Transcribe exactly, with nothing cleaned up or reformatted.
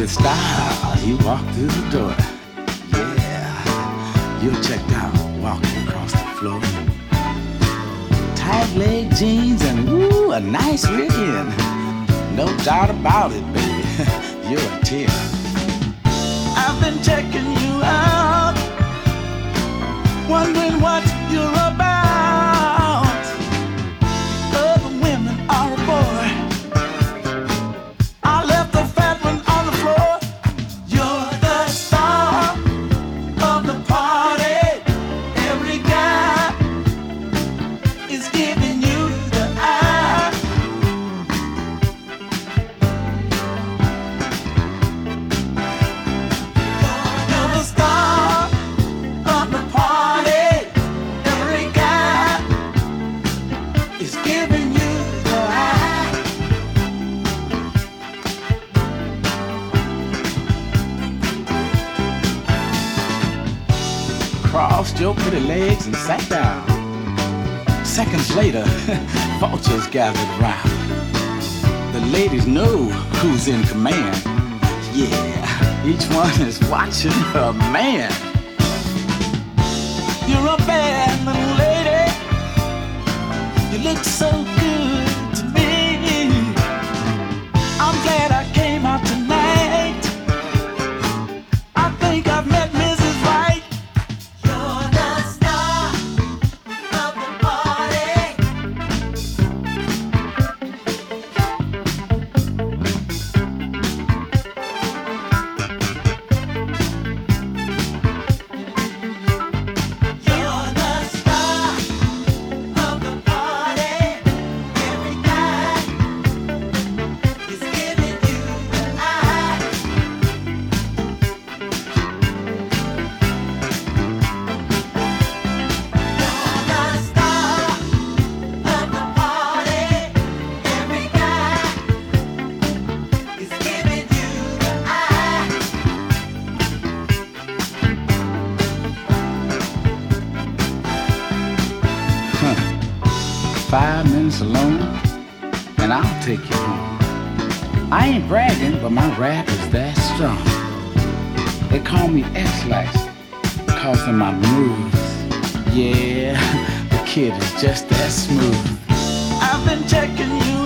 with style, you walk through the door. Yeah, you're checked out, walking across the floor. Tight leg jeans and woo, a nice rear end. No doubt about it, baby, you're a ten. I've been checking you out, wondering what you're about. Other women are a boy. I left the fat one on the floor. You're the star of the party. Every guy is giving you the eye. You're the star of the party. Every guy is giving you the eye. Crossed your pretty legs and sat down. Seconds later, vultures gathered round. The ladies know who's in command. Yeah, each one is watching her man. You're a bad little lady. You look so good to me. I'm glad I came out tonight. I think I've met Missus Right. You're the star of the party. You're the star of the party. Every guy is giving you the eye. You're the star of the party. Every guy is giving you the eye. Five minutes alone, and I'll take you home. I ain't bragging, but my rap is that strong. They call me X-Lax because of my moves. Yeah, the kid is just that smooth. I've been checking you